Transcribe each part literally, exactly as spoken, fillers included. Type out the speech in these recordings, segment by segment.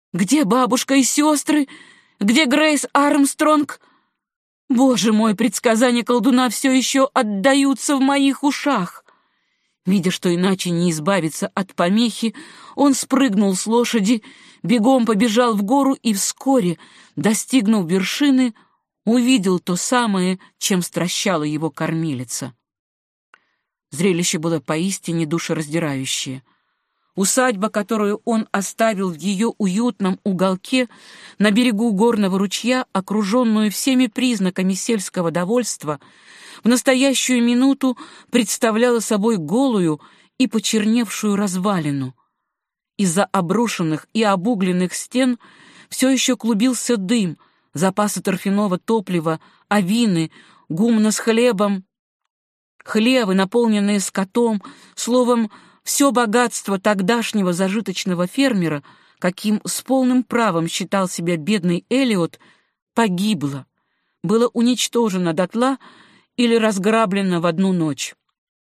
Где бабушка и сестры? Где Грейс Армстронг? Боже мой, предсказания колдуна все еще отдаются в моих ушах. Видя, что иначе не избавиться от помехи, он спрыгнул с лошади, бегом побежал в гору и вскоре, достигнув вершины, увидел то самое, чем стращала его кормилица. Зрелище было поистине душераздирающее. Усадьба, которую он оставил в ее уютном уголке на берегу горного ручья, окруженную всеми признаками сельского довольства, в настоящую минуту представляла собой голую и почерневшую развалину. Из-за обрушенных и обугленных стен все еще клубился дым, запасы торфяного топлива, авины, гумна с хлебом, хлевы, наполненные скотом, словом, все богатство тогдашнего зажиточного фермера, каким с полным правом считал себя бедный Элиот, погибло, было уничтожено дотла или разграблено в одну ночь.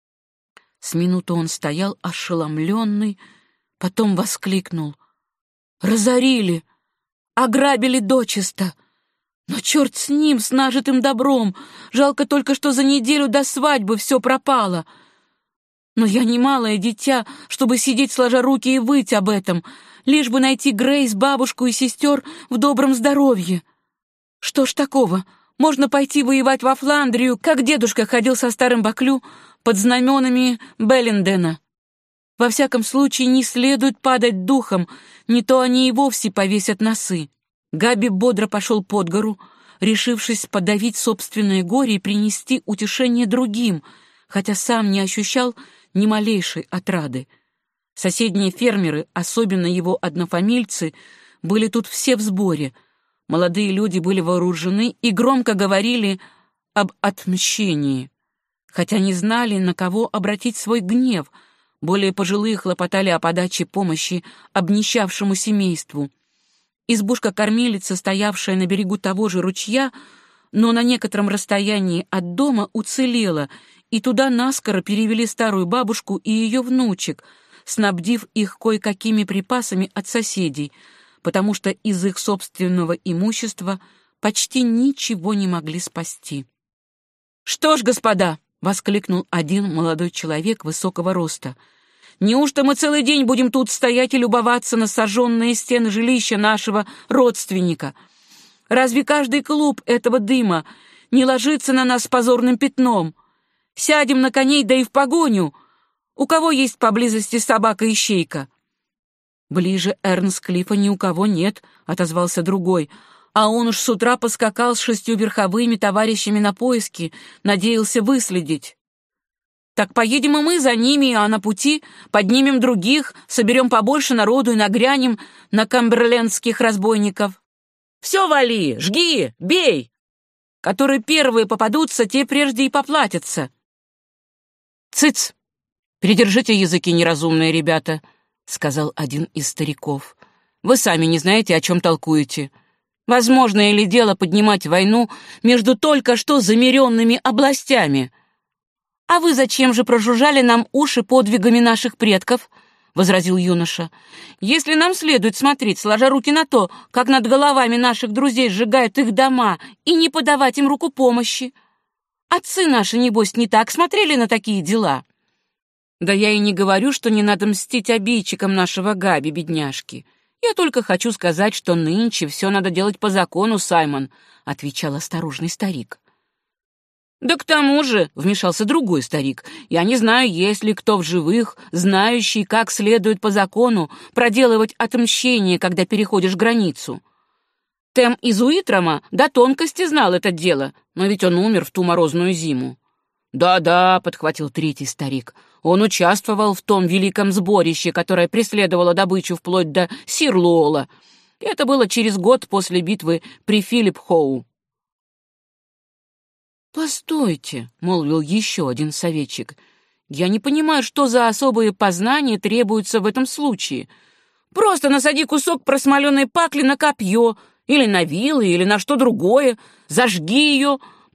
С минуту он стоял ошеломленный, потом воскликнул: «Разорили! Ограбили дочисто! Но черт с ним, с нажитым добром! Жалко только, что за неделю до свадьбы все пропало! Но я не малое дитя, чтобы сидеть сложа руки и выть об этом, лишь бы найти Грейс, бабушку и сестер в добром здоровье. Что ж такого? Можно пойти воевать во Фландрию, как дедушка ходил со старым Баклю под знаменами Беллиндена. Во всяком случае, не следует падать духом, не то они и вовсе повесят носы». Габи бодро пошел под гору, решившись подавить собственное горе и принести утешение другим, хотя сам не ощущал ни малейшей отрады. Соседние фермеры, особенно его однофамильцы, были тут все в сборе. Молодые люди были вооружены и громко говорили об отмщении, хотя не знали, на кого обратить свой гнев. Более пожилые хлопотали о подаче помощи обнищавшему семейству. Избушка-кормилица, стоявшая на берегу того же ручья, но на некотором расстоянии от дома, уцелела, и туда наскоро перевели старую бабушку и ее внучек, снабдив их кое-какими припасами от соседей, потому что из их собственного имущества почти ничего не могли спасти. «Что ж, господа!» — воскликнул один молодой человек высокого роста. «Неужто мы целый день будем тут стоять и любоваться на сожженные стены жилища нашего родственника? Разве каждый клуб этого дыма не ложится на нас позорным пятном? Сядем на коней, да и в погоню. У кого есть поблизости собака-ищейка?» «Ближе Эрнсклифа ни у кого нет», — отозвался другой, «а он уж с утра поскакал с шестью верховыми товарищами на поиски, надеялся выследить». «Так поедем и мы за ними, а на пути поднимем других, соберем побольше народу и нагрянем на камберлендских разбойников. Все вали, жги, бей! Которые первые попадутся, те прежде и поплатятся». «Цыц! Придержите языки, неразумные ребята», — сказал один из стариков. «Вы сами не знаете, о чем толкуете. Возможно ли дело поднимать войну между только что замеренными областями?» «А вы зачем же прожужжали нам уши подвигами наших предков?» — возразил юноша. «Если нам следует смотреть, сложа руки на то, как над головами наших друзей сжигают их дома, и не подавать им руку помощи. Отцы наши, небось, не так смотрели на такие дела». «Да я и не говорю, что не надо мстить обидчикам нашего Габи, бедняжки. Я только хочу сказать, что нынче все надо делать по закону, Саймон», — отвечал осторожный старик. «Да к тому же», — вмешался другой старик, «я не знаю, есть ли кто в живых, знающий, как следует по закону проделывать отмщение, когда переходишь границу. Тем из Уитрама до тонкости знал это дело, но ведь он умер в ту морозную зиму». «Да-да», — подхватил третий старик, «он участвовал в том великом сборище, которое преследовало добычу вплоть до Сирлуола. Это было через год после битвы при Филипп-Хоу». «Постойте», — молвил еще один советчик, «я не понимаю, что за особые познания требуются в этом случае. Просто насади кусок просмоленной пакли на копье, или на вилы, или на что другое, зажги ее,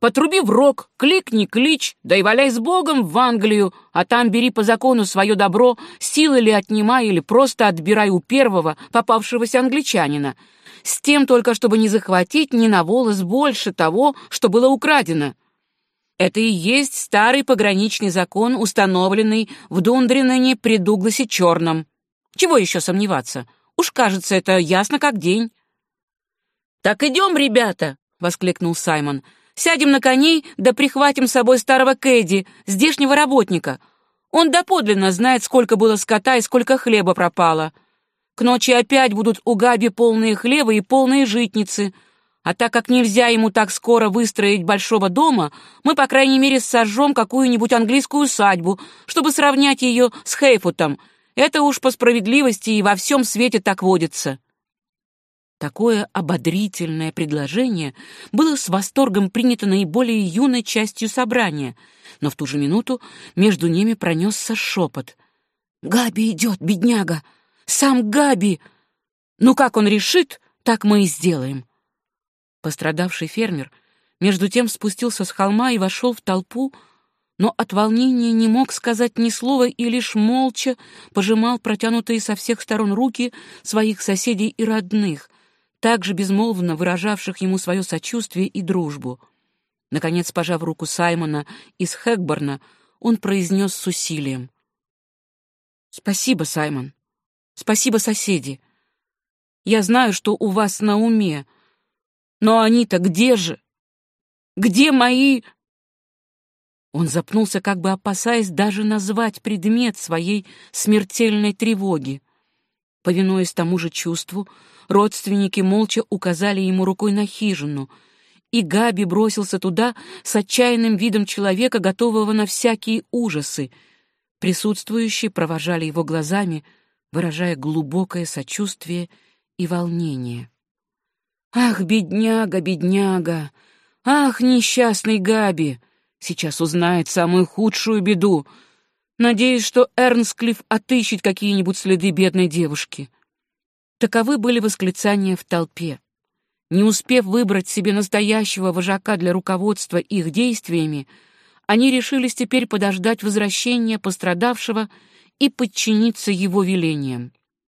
Потруби в рог, кликни клич, да и валяй с Богом в Англию, а там бери по закону свое добро, силы ли отнимай или просто отбирай у первого попавшегося англичанина, с тем только, чтобы не захватить ни на волос больше того, что было украдено. Это и есть старый пограничный закон, установленный в Дундриneне при Дугласе Черном. Чего еще сомневаться? Уж кажется, это ясно как день. «Так идем, ребята!» — воскликнул Саймон. «Сядем на коней, да прихватим с собой старого Кэдди, здешнего работника. Он доподлинно знает, сколько было скота и сколько хлеба пропало. К ночи опять будут у Габи полные хлеба и полные житницы. А так как нельзя ему так скоро выстроить большого дома, мы, по крайней мере, сожжем какую-нибудь английскую усадьбу, чтобы сравнять ее с Хейфутом. Это уж по справедливости и во всем свете так водится». Такое ободрительное предложение было с восторгом принято наиболее юной частью собрания, но в ту же минуту между ними пронесся шепот. «Габи идет, бедняга! Сам Габи! Ну, как он решит, так мы и сделаем!» Пострадавший фермер между тем спустился с холма и вошел в толпу, но от волнения не мог сказать ни слова и лишь молча пожимал протянутые со всех сторон руки своих соседей и родных, также безмолвно выражавших ему свое сочувствие и дружбу. Наконец, пожав руку Саймона из Хэкборна, он произнес с усилием: «Спасибо, Саймон. Спасибо, соседи. Я знаю, что у вас на уме. Но они-то где же? Где мои...» Он запнулся, как бы опасаясь даже назвать предмет своей смертельной тревоги. Повинуясь тому же чувству, родственники молча указали ему рукой на хижину, и Габи бросился туда с отчаянным видом человека, готового на всякие ужасы. Присутствующие провожали его глазами, выражая глубокое сочувствие и волнение. «Ах, бедняга, бедняга! Ах, несчастный Габи! Сейчас узнает самую худшую беду. Надеюсь, что Эрнсклифф отыщет какие-нибудь следы бедной девушки». Таковы были восклицания в толпе. Не успев выбрать себе настоящего вожака для руководства их действиями, они решились теперь подождать возвращения пострадавшего и подчиниться его велениям.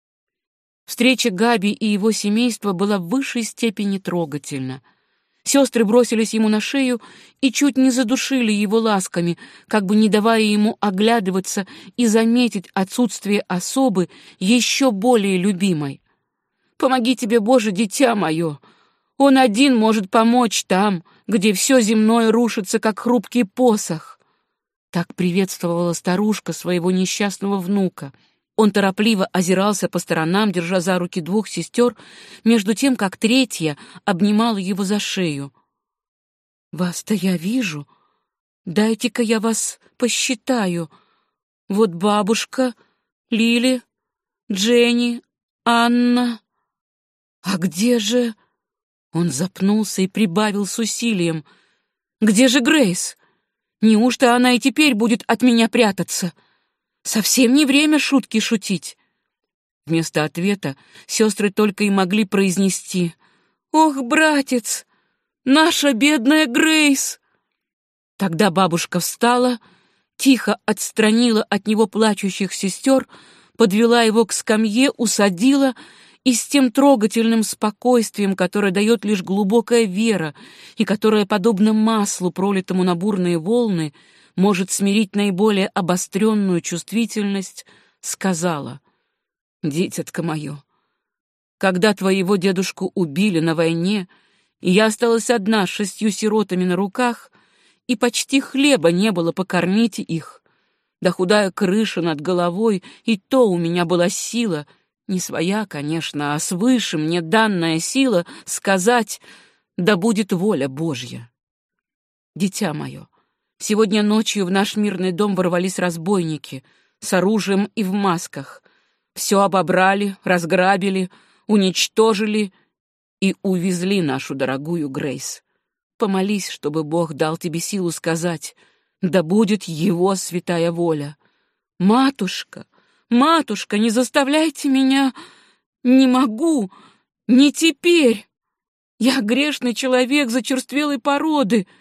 Встреча Габи и его семейства была в высшей степени трогательна. Сестры бросились ему на шею и чуть не задушили его ласками, как бы не давая ему оглядываться и заметить отсутствие особы еще более любимой. «Помоги тебе, Боже, дитя мое! Он один может помочь там, где все земное рушится, как хрупкий посох!» Так приветствовала старушка своего несчастного внука. Он торопливо озирался по сторонам, держа за руки двух сестер, между тем, как третья обнимала его за шею. «Вас-то я вижу. Дайте-ка я вас посчитаю. Вот бабушка, Лили, Дженни, Анна. А где же...» Он запнулся и прибавил с усилием. «Где же Грейс? Неужто она и теперь будет от меня прятаться? Совсем не время шутки шутить». Вместо ответа сестры только и могли произнести: «Ох, братец, наша бедная Грейс!» Тогда бабушка встала, тихо отстранила от него плачущих сестер, подвела его к скамье, усадила и с тем трогательным спокойствием, которое дает лишь глубокая вера и которое, подобно маслу, пролитому на бурные волны, может смирить наиболее обостренную чувствительность, сказала: «Дитятко мое, когда твоего дедушку убили на войне, и я осталась одна с шестью сиротами на руках, и почти хлеба не было покормить их, да худая крыша над головой, и то у меня была сила, не своя, конечно, а свыше мне данная сила сказать: да будет воля Божья. Дитя мое, сегодня ночью в наш мирный дом ворвались разбойники с оружием и в масках, все обобрали, разграбили, уничтожили и увезли нашу дорогую Грейс. Помолись, чтобы Бог дал тебе силу сказать: да будет его святая воля. Матушка, матушка, не заставляйте меня... Не могу, не теперь. Я грешный человек зачерствелой породы.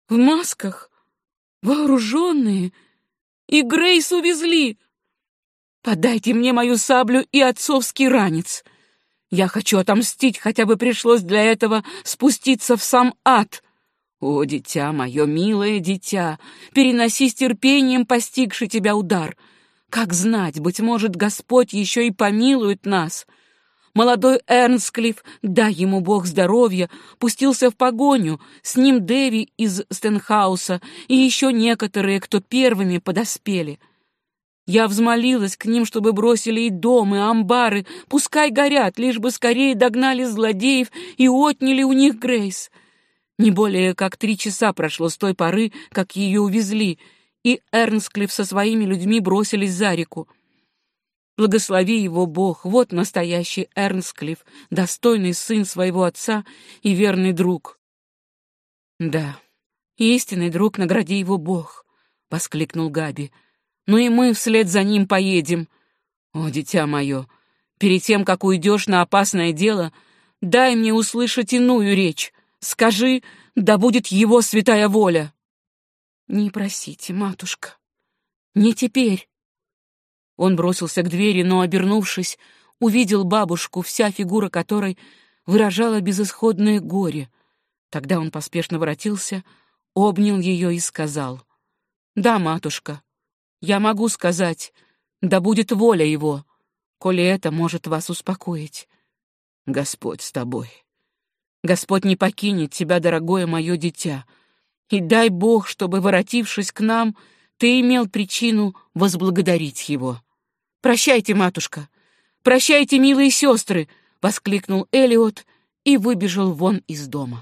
в масках, вооруженные, и Грейс увезли. Подайте мне мою саблю и отцовский ранец. Я хочу отомстить, хотя бы пришлось для этого спуститься в сам ад. О, дитя мое, милое дитя, переноси с терпением постигший тебя удар. Как знать, быть может, Господь еще и помилует нас. Молодой Эрнсклифф, дай ему Бог здоровья, пустился в погоню, с ним Дэви из Стенхауса и еще некоторые, кто первыми подоспели. Я взмолилась к ним, чтобы бросили и дом, и амбары, пускай горят, лишь бы скорее догнали злодеев и отняли у них Грейс. Не более как три часа прошло с той поры, как ее увезли, и Эрнсклифф со своими людьми бросились за реку. Благослови его Бог, вот настоящий Эрнсклифф, достойный сын своего отца и верный друг. Да, истинный друг, награди его Бог, — воскликнул Габи. Ну и мы вслед за ним поедем. О, дитя мое, перед тем, как уйдешь на опасное дело, дай мне услышать иную речь. Скажи, да будет его святая воля. Не просите, матушка, не теперь. Он бросился к двери, но, обернувшись, увидел бабушку, вся фигура которой выражала безысходное горе. Тогда он поспешно воротился, обнял ее и сказал: «Да, матушка, я могу сказать, да будет воля его, коли это может вас успокоить. Господь с тобой. Господь не покинет тебя, дорогое мое дитя, и дай Бог, чтобы, воротившись к нам, ты имел причину возблагодарить его. Прощайте, матушка, прощайте, милые сестры!» — воскликнул Элиот и выбежал вон из дома.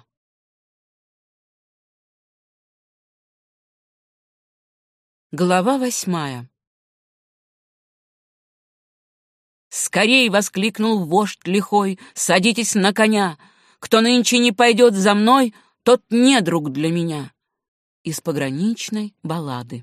Глава восьмая. «Скорей!» — воскликнул вождь лихой. «Садитесь на коня! Кто нынче не пойдет за мной, тот недруг для меня!» Из пограничной баллады.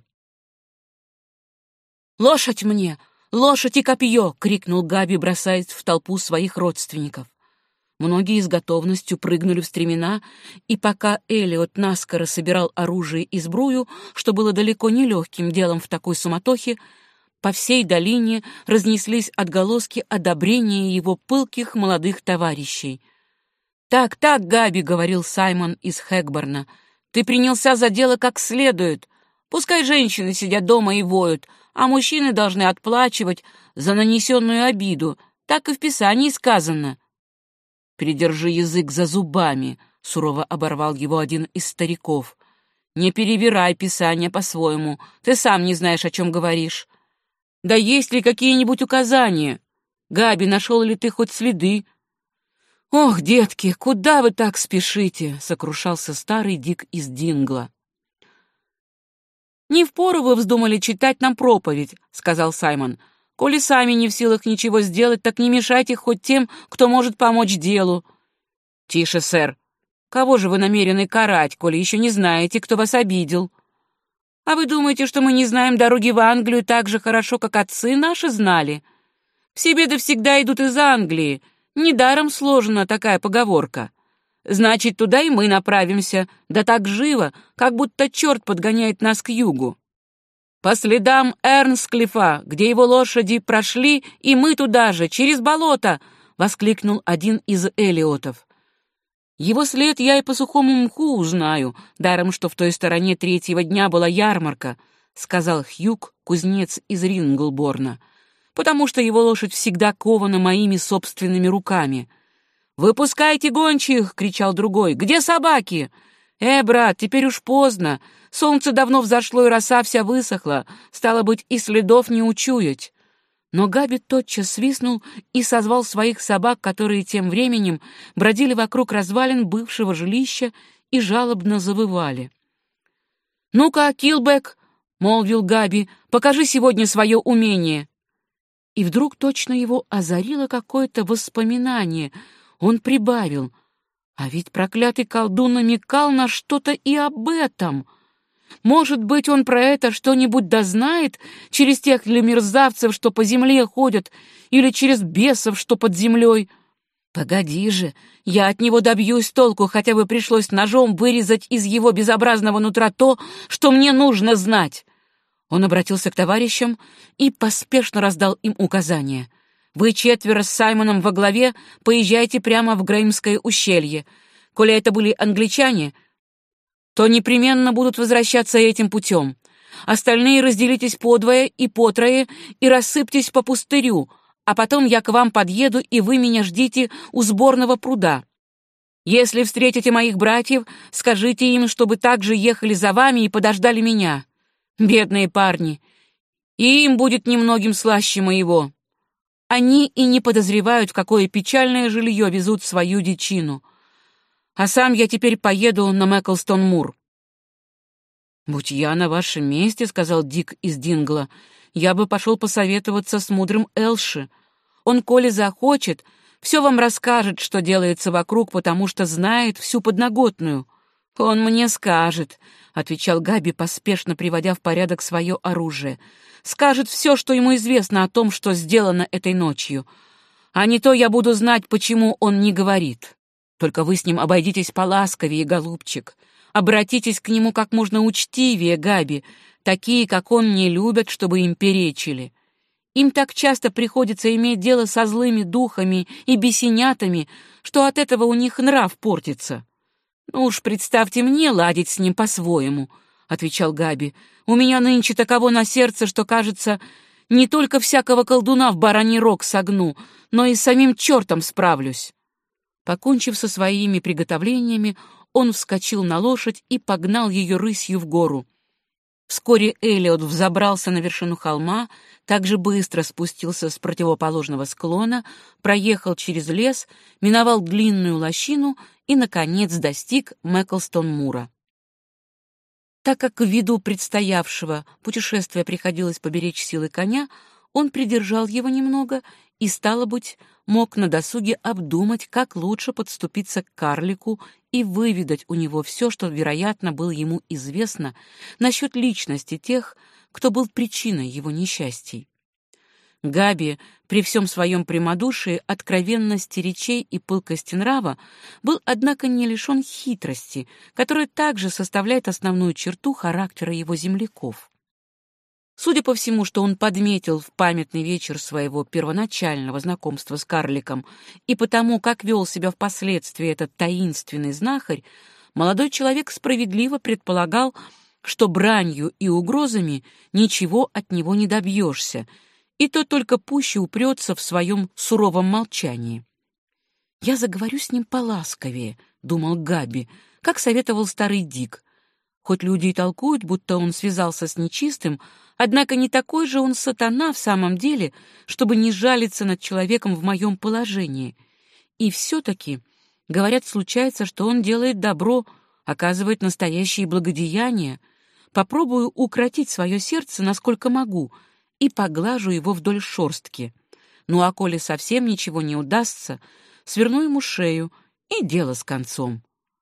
«Лошадь мне! Лошадь и копье!» — крикнул Габи, бросаясь в толпу своих родственников. Многие с готовностью прыгнули в стремена, и пока Элиот наскоро собирал оружие и сбрую, что было далеко не легким делом в такой суматохе, по всей долине разнеслись отголоски одобрения его пылких молодых товарищей. «Так, так, Габи», — говорил Саймон из Хэкборна, — «ты принялся за дело как следует. Пускай женщины сидят дома и воют, а мужчины должны отплачивать за нанесенную обиду. Так и в Писании сказано». «Придержи язык за зубами», — сурово оборвал его один из стариков. «Не перевирай Писание по-своему, ты сам не знаешь, о чем говоришь. Да есть ли какие-нибудь указания? Габи, нашел ли ты хоть следы?» «Ох, детки, куда вы так спешите?» — сокрушался старый Дик из Дингла. «Не впору вы вздумали читать нам проповедь», — сказал Саймон. «Коли сами не в силах ничего сделать, так не мешайте хоть тем, кто может помочь делу». «Тише, сэр. Кого же вы намерены карать, коли еще не знаете, кто вас обидел? А вы думаете, что мы не знаем дороги в Англию так же хорошо, как отцы наши знали? Все беды всегда идут из Англии. Недаром сложена такая поговорка. Значит, туда и мы направимся, да так живо, как будто черт подгоняет нас к югу. По следам Эрнсклиффа, где его лошади прошли, и мы туда же, через болото!» — воскликнул один из Элиотов. «Его след я и по сухому мху узнаю, даром что в той стороне третьего дня была ярмарка», — сказал Хьюг, кузнец из Ринглборна, «потому что его лошадь всегда кована моими собственными руками». «Выпускайте гончих!» — кричал другой. «Где собаки?» «Э, брат, теперь уж поздно. Солнце давно взошло, и роса вся высохла. Стало быть, и следов не учуять». Но Габи тотчас свистнул и созвал своих собак, которые тем временем бродили вокруг развалин бывшего жилища и жалобно завывали. «Ну-ка, Килбек!» — молвил Габи. «Покажи сегодня свое умение!» И вдруг точно его озарило какое-то воспоминание. Он прибавил: «А ведь проклятый колдун намекал на что-то и об этом. Может быть, он про это что-нибудь дознает через тех ли мерзавцев, что по земле ходят, или через бесов, что под землей. Погоди же, я от него добьюсь толку, хотя бы пришлось ножом вырезать из его безобразного нутра то, что мне нужно знать. Он обратился к товарищам и поспешно раздал им указания. Вы четверо с Саймоном во главе поезжайте прямо в Греймское ущелье. Коли это были англичане, то непременно будут возвращаться этим путем. Остальные разделитесь подвое и потрое и рассыпьтесь по пустырю, а потом я к вам подъеду, и вы меня ждите у сборного пруда. Если встретите моих братьев, скажите им, чтобы также ехали за вами и подождали меня. Бедные парни, и им будет немногим слаще моего. Они и не подозревают, в какое печальное жилье везут свою дичину. А сам я теперь поеду на Мэклстон-Мур». «Будь я на вашем месте, — сказал Дик из Дингла, — я бы пошел посоветоваться с мудрым Элши. Он, коли захочет, все вам расскажет, что делается вокруг, потому что знает всю подноготную». «Он мне скажет», — отвечал Габи, поспешно приводя в порядок свое оружие. «Скажет все, что ему известно о том, что сделано этой ночью. А не то я буду знать, почему он не говорит. Только вы с ним обойдитесь поласковее, голубчик. Обратитесь к нему как можно учтивее, Габи. Такие, как он, не любят, чтобы им перечили. Им так часто приходится иметь дело со злыми духами и бесенятами, что от этого у них нрав портится». «Ну уж представьте мне ладить с ним по-своему», — отвечал Габи. «У меня нынче таково на сердце, что, кажется, не только всякого колдуна в бараний рог согну, но и с самим чертом справлюсь». Покончив со своими приготовлениями, он вскочил на лошадь и погнал ее рысью в гору. Вскоре Элиот взобрался на вершину холма, также быстро спустился с противоположного склона, проехал через лес, миновал длинную лощину и, наконец, достиг Мэклстон-Мура. Так как ввиду предстоявшего путешествия приходилось поберечь силы коня, он придержал его немного и, стало быть, мог на досуге обдумать, как лучше подступиться к карлику и выведать у него все, что, вероятно, было ему известно насчет личности тех, кто был причиной его несчастий. Габи, при всем своем прямодушии, откровенности речей и пылкости нрава, был, однако, не лишен хитрости, которая также составляет основную черту характера его земляков. Судя по всему, что он подметил в памятный вечер своего первоначального знакомства с карликом, и потому, как вел себя впоследствии этот таинственный знахарь, молодой человек справедливо предполагал, что бранью и угрозами ничего от него не добьешься, и то только пуще упрется в своем суровом молчании. «Я заговорю с ним поласковее», — думал Габи, как советовал старый Дик. Хоть люди и толкуют, будто он связался с нечистым, однако не такой же он сатана в самом деле, чтобы не жалиться над человеком в моем положении. И все-таки, говорят, случается, что он делает добро, оказывает настоящие благодеяния. Попробую укротить свое сердце, насколько могу, и поглажу его вдоль шорстки. Ну а коли совсем ничего не удастся, сверну ему шею, и дело с концом.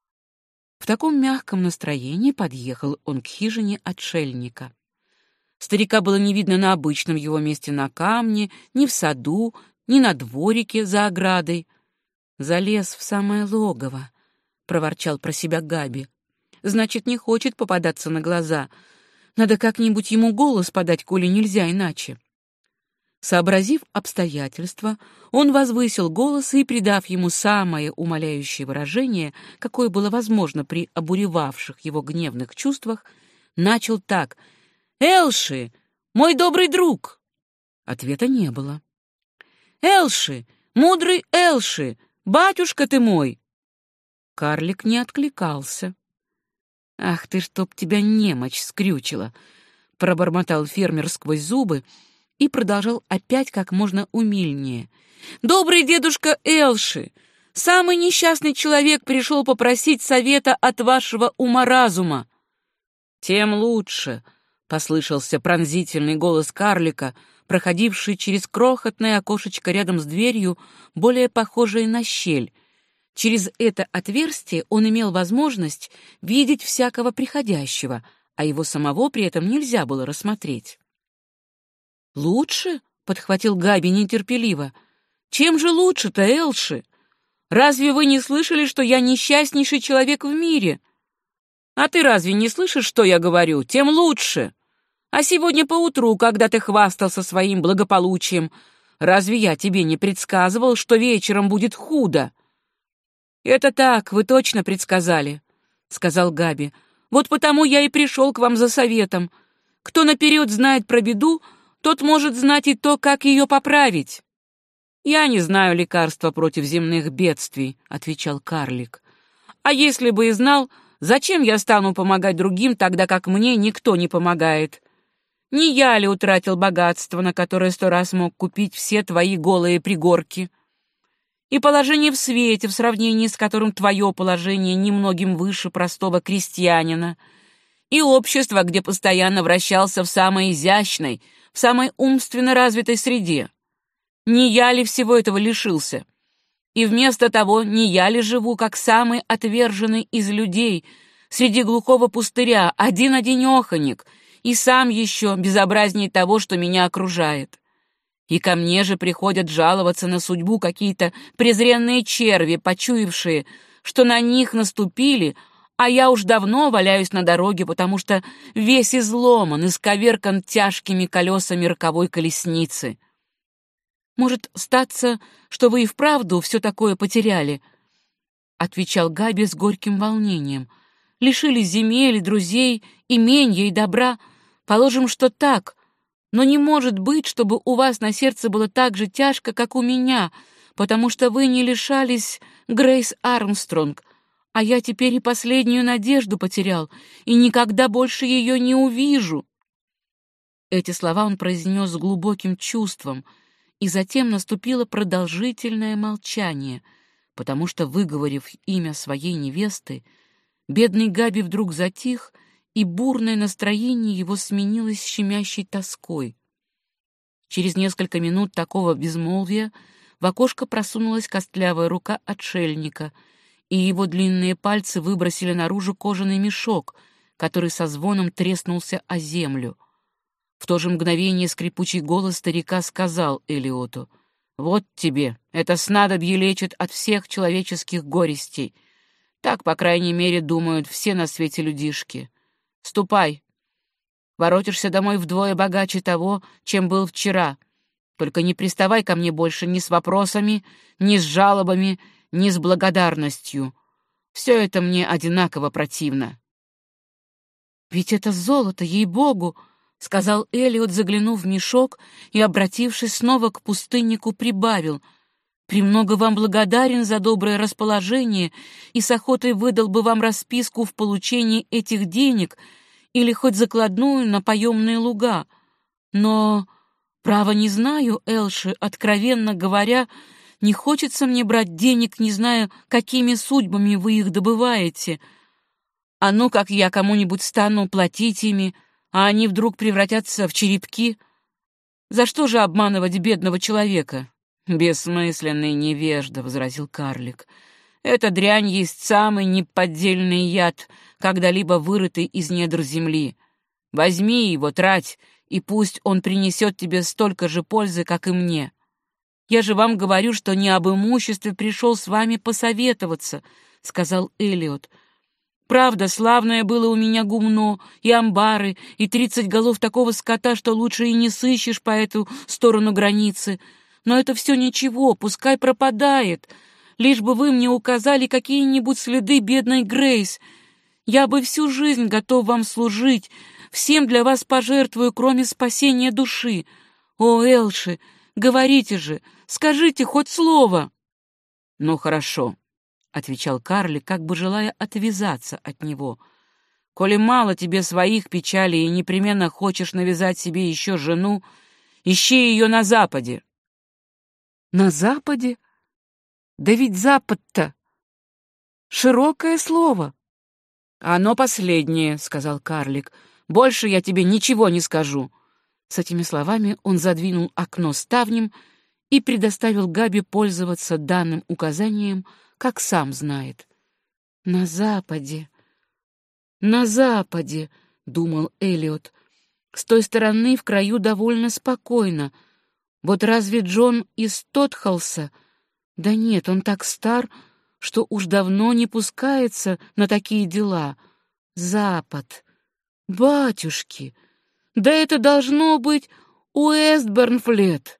В таком мягком настроении подъехал он к хижине отшельника. Старика было не видно на обычном его месте на камне, ни в саду, ни на дворике за оградой. «Залез в самое логово», — проворчал про себя Габи. «Значит, не хочет попадаться на глаза. Надо как-нибудь ему голос подать, коли нельзя иначе». Сообразив обстоятельства, он возвысил голос и, придав ему самое умоляющее выражение, какое было возможно при обуревавших его гневных чувствах, начал так: «Элши, мой добрый друг!» Ответа не было. «Элши, мудрый Элши, батюшка ты мой!» Карлик не откликался. «Ах ты, чтоб тебя немочь скрючила!» — пробормотал фермер сквозь зубы и продолжал опять как можно умильнее. «Добрый дедушка Элши, самый несчастный человек пришел попросить совета от вашего ума-разума». «Тем лучше», — послышался пронзительный голос карлика, проходивший через крохотное окошечко рядом с дверью, более похожее на щель. Через это отверстие он имел возможность видеть всякого приходящего, а его самого при этом нельзя было рассмотреть. «Лучше?» — подхватил Габи нетерпеливо. «Чем же лучше-то, Элши? Разве вы не слышали, что я несчастнейший человек в мире? А ты разве не слышишь, что я говорю? Тем лучше. А сегодня поутру, когда ты хвастался своим благополучием, разве я тебе не предсказывал, что вечером будет худо?» «Это так, вы точно предсказали», — сказал Габи. «Вот потому я и пришел к вам за советом. Кто наперед знает про беду, тот может знать и то, как ее поправить». «Я не знаю лекарства против земных бедствий», — отвечал карлик. «А если бы и знал, зачем я стану помогать другим, тогда как мне никто не помогает? Не я ли утратил богатство, на которое сто раз мог купить все твои голые пригорки? И положение в свете, в сравнении с которым твое положение немногим выше простого крестьянина, и общество, где постоянно вращался в самой изящной, в самой умственно развитой среде. Не я ли всего этого лишился? И вместо того, не я ли живу, как самый отверженный из людей, среди глухого пустыря, один-одинеханик, и сам еще безобразнее того, что меня окружает? И ко мне же приходят жаловаться на судьбу какие-то презренные черви, почуявшие, что на них наступили, а я уж давно валяюсь на дороге, потому что весь изломан, исковеркан тяжкими колесами роковой колесницы. Может, статься, что вы и вправду все такое потеряли?» — отвечал Габи с горьким волнением. «Лишились земель, друзей, именья и добра. Положим, что так, но не может быть, чтобы у вас на сердце было так же тяжко, как у меня, потому что вы не лишались Грейс Армстронг, а я теперь и последнюю надежду потерял, и никогда больше ее не увижу». Эти слова он произнес с глубоким чувством, и затем наступило продолжительное молчание, потому что, выговорив имя своей невесты, бедный Габи вдруг затих, и бурное настроение его сменилось щемящей тоской. Через несколько минут такого безмолвия в окошко просунулась костлявая рука отшельника, и его длинные пальцы выбросили наружу кожаный мешок, который со звоном треснулся о землю. В то же мгновение скрипучий голос старика сказал Элиоту: «Вот тебе, это снадобье лечит от всех человеческих горестей. Так, по крайней мере, думают все на свете людишки. Ступай. Воротишься домой вдвое богаче того, чем был вчера. Только не приставай ко мне больше ни с вопросами, ни с жалобами, ни с благодарностью. Все это мне одинаково противно». «Ведь это золото, ей-богу!» — сказал Элиот, заглянув в мешок и, обратившись снова к пустыннику, прибавил: «Премного вам благодарен за доброе расположение и с охотой выдал бы вам расписку в получении этих денег или хоть закладную на поемные луга. Но, право, не знаю, Элши, откровенно говоря, не хочется мне брать денег, не знаю, какими судьбами вы их добываете. А ну, как я кому-нибудь стану платить ими, а они вдруг превратятся в черепки. За что же обманывать бедного человека?» «Бессмысленный невежда», — возразил карлик. «Эта дрянь есть самый неподдельный яд, когда-либо вырытый из недр земли. Возьми его, трать, и пусть он принесет тебе столько же пользы, как и мне. Я же вам говорю, что не об имуществе пришел с вами посоветоваться», — сказал Элиот. «Правда, славное было у меня гумно, и амбары, и тридцать голов такого скота, что лучше и не сыщешь по эту сторону границы. Но это все ничего, пускай пропадает. Лишь бы вы мне указали какие-нибудь следы бедной Грейс. Я бы всю жизнь готов вам служить, всем для вас пожертвую, кроме спасения души. О, Элши, говорите же, скажите хоть слово». «Ну, хорошо», — отвечал карлик, как бы желая отвязаться от него. «Коли мало тебе своих печалей и непременно хочешь навязать себе еще жену, ищи ее на западе». «На западе? Да ведь запад-то широкое слово». «Оно последнее», — сказал карлик. «Больше я тебе ничего не скажу». С этими словами он задвинул окно ставнем и предоставил Габи пользоваться данным указанием, как сам знает. «На западе, на западе», — думал Элиот. «С той стороны в краю довольно спокойно. Вот разве Джон из Тотхолса Да нет, он так стар, что уж давно не пускается на такие дела. Запад. Батюшки! Да это должно быть Уэстборн-Флет.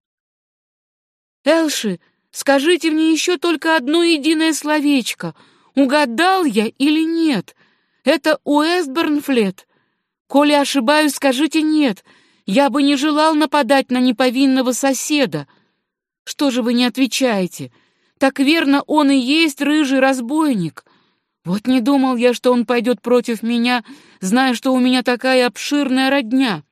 Элши, скажите мне еще только одно единое словечко. Угадал я или нет? Это Уэстборн-Флет? Коли ошибаюсь, скажите нет. Я бы не желал нападать на неповинного соседа. Что же вы не отвечаете? Так верно, он и есть рыжий разбойник. Вот не думал я, что он пойдет против меня, зная, что у меня такая обширная родня.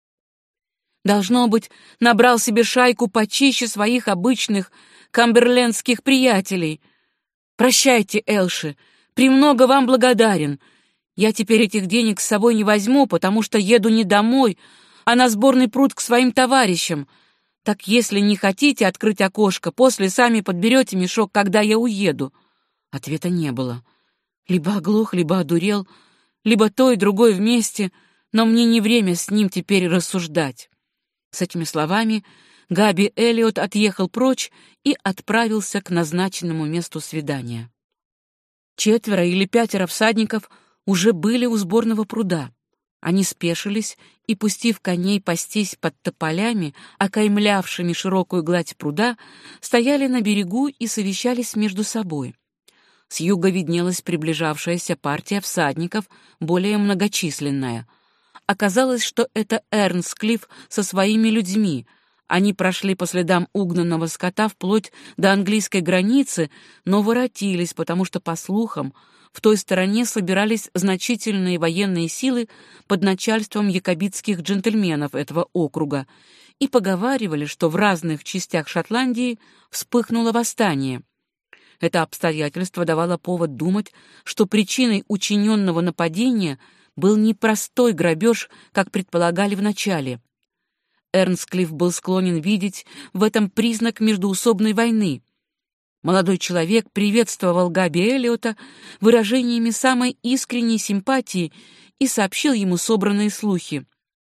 Должно быть, набрал себе шайку почище своих обычных камберлендских приятелей. Прощайте, Элши, премного вам благодарен. Я теперь этих денег с собой не возьму, потому что еду не домой, а на сборный пруд к своим товарищам. Так если не хотите открыть окошко, после сами подберете мешок, когда я уеду. Ответа не было. Либо оглох, либо одурел, либо то и другое вместе, но мне не время с ним теперь рассуждать. С этими словами Габи Эллиот отъехал прочь и отправился к назначенному месту свидания. Четверо или пятеро всадников уже были у сборного пруда. Они спешились и, пустив коней пастись под тополями, окаймлявшими широкую гладь пруда, стояли на берегу и совещались между собой. С юга виднелась приближавшаяся партия всадников, более многочисленная. Оказалось, что это Эрнсклифф со своими людьми. Они прошли по следам угнанного скота вплоть до английской границы, но воротились, потому что, по слухам, в той стороне собирались значительные военные силы под начальством якобитских джентльменов этого округа, и поговаривали, что в разных частях Шотландии вспыхнуло восстание. Это обстоятельство давало повод думать, что причиной учиненного нападения был не простой грабеж, как предполагали вначале. Эрнсклифф был склонен видеть в этом признак междоусобной войны. Молодой человек приветствовал Габи Эллиота выражениями самой искренней симпатии и сообщил ему собранные слухи.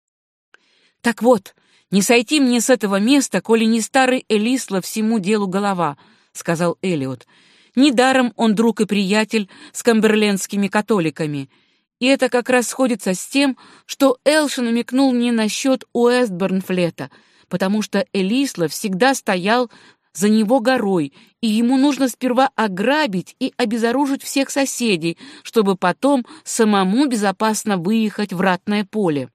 «Так вот, не сойти мне с этого места, коли не старый Элисла всему делу голова», — сказал Эллиот. «Недаром он друг и приятель с камберлендскими католиками. И это как раз сходится с тем, что Элши намекнул мне насчет Уэстборн-Флета, потому что Элисла всегда стоял за него горой, и ему нужно сперва ограбить и обезоружить всех соседей, чтобы потом самому безопасно выехать в ратное поле».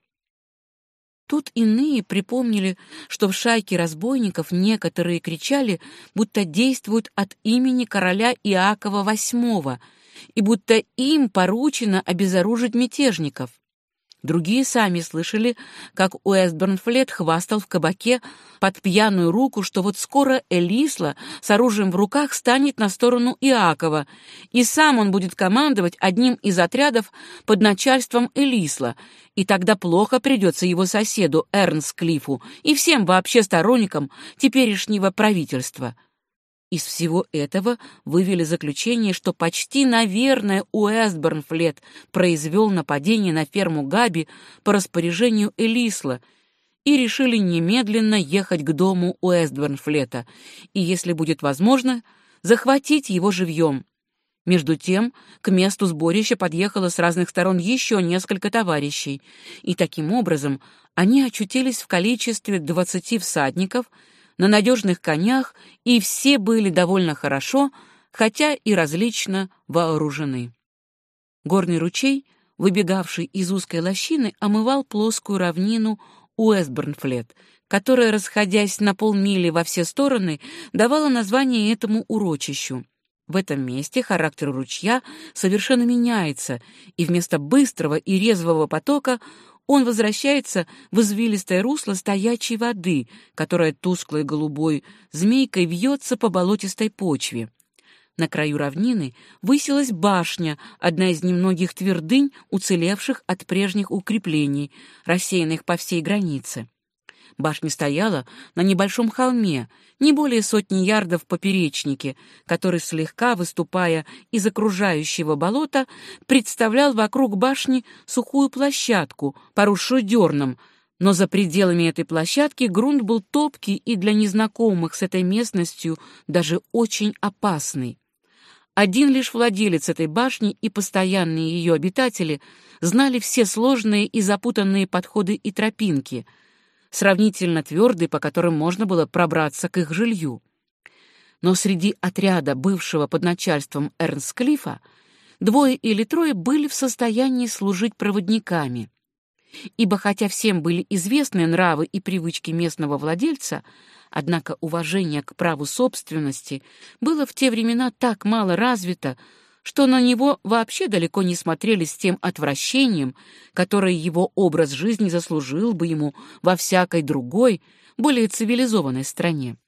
Тут иные припомнили, что в шайке разбойников некоторые кричали, будто действуют от имени короля Иакова восьмого, и будто им поручено обезоружить мятежников. Другие сами слышали, как Уэстборн-Флет хвастал в кабаке под пьяную руку, что вот скоро Элисла с оружием в руках станет на сторону Иакова, и сам он будет командовать одним из отрядов под начальством Элисла, и тогда плохо придется его соседу Эрнсклиффу и всем вообще сторонникам теперешнего правительства. Из всего этого вывели заключение, что почти, наверное, Уэстборн-Флет произвел нападение на ферму Габи по распоряжению Элисла, и решили немедленно ехать к дому Уэстборн-Флета и, если будет возможно, захватить его живьем. Между тем, к месту сборища подъехало с разных сторон еще несколько товарищей, и таким образом они очутились в количестве двадцати всадников на надежных конях, и все были довольно хорошо, хотя и различно вооружены. Горный ручей, выбегавший из узкой лощины, омывал плоскую равнину Уэстборн-Флет, которая, расходясь на полмили во все стороны, давала название этому урочищу. В этом месте характер ручья совершенно меняется, и вместо быстрого и резвого потока он возвращается в извилистое русло стоячей воды, которая тусклой голубой змейкой вьется по болотистой почве. На краю равнины высилась башня, одна из немногих твердынь, уцелевших от прежних укреплений, рассеянных по всей границе. Башня стояла на небольшом холме, не более сотни ярдов в поперечнике, который, слегка выступая из окружающего болота, представлял вокруг башни сухую площадку, поросшую дерном, Но за пределами этой площадки грунт был топкий и для незнакомых с этой местностью даже очень опасный. Один лишь владелец этой башни и постоянные ее обитатели знали все сложные и запутанные подходы и тропинки, сравнительно твердые, по которым можно было пробраться к их жилью. Но среди отряда, бывшего под начальством Эрнсклифа, двое или трое были в состоянии служить проводниками. Ибо хотя всем были известны нравы и привычки местного владельца, однако уважение к праву собственности было в те времена так мало развито, что на него вообще далеко не смотрели с тем отвращением, которое его образ жизни заслужил бы ему во всякой другой, более цивилизованной стране.